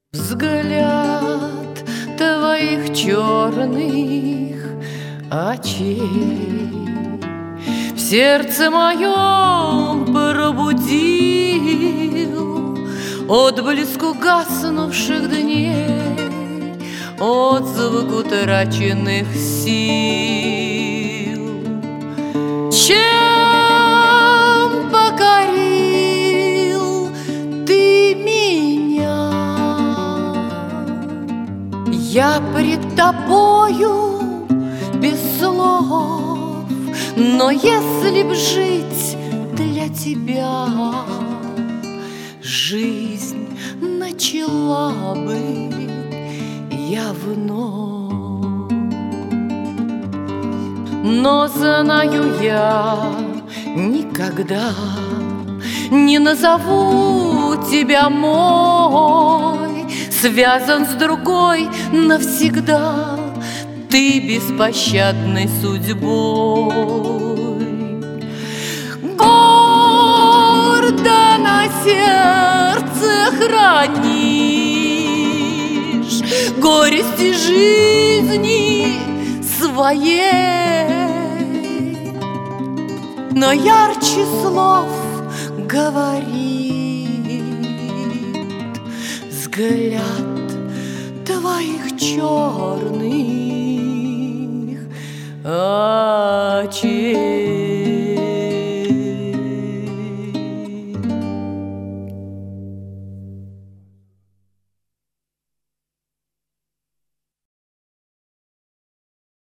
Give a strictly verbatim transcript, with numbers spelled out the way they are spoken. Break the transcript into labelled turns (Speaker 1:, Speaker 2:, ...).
Speaker 1: Взгляд твоих черных очей в сердце моем пробудил отблеск угаснувших дней, отзвук утраченных сил. Чем покорил ты меня? Я пред тобою без слов, но если б жить для тебя, жизнь начала бы я вновь. Но знаю я, никогда не назову тебя мой, связан с другой навсегда ты беспощадной судьбой. Гордо на сердце хранишь горести жизни своей, но ярче слов говорит взгляд твоих черных очей.